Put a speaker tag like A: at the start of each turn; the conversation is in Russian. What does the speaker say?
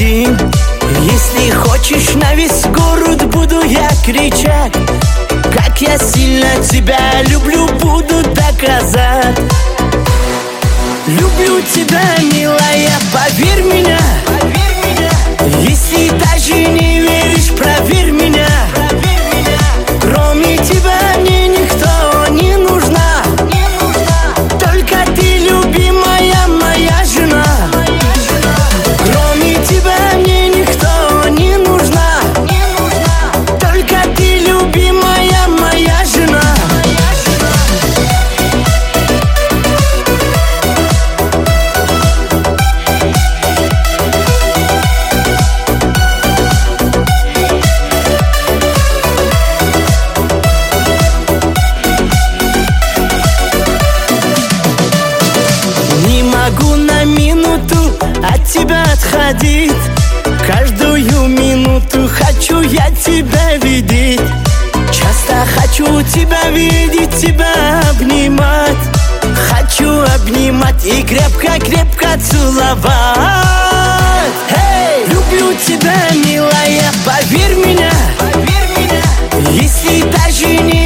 A: один. Если хочешь, на весь город буду я кричать, как я сильно тебя люблю, буду доказать. Люблю тебя, милая, поверь меня. Если даже не веришь, проверь меня. Кроме тебя мне никто не нужна. Только ты, любимая моя жена. Кроме тебя мне никто не нужна. Только ты, любимая моя жена. Не могу на минуту от тебя отходить. Каждую минуту хочу я тебя видеть. Часто хочу тебя видеть, тебя обнимать. Хочу обнимать и крепко-крепко целовать. Hey! Люблю тебя, милая, поверь меня. Если даже не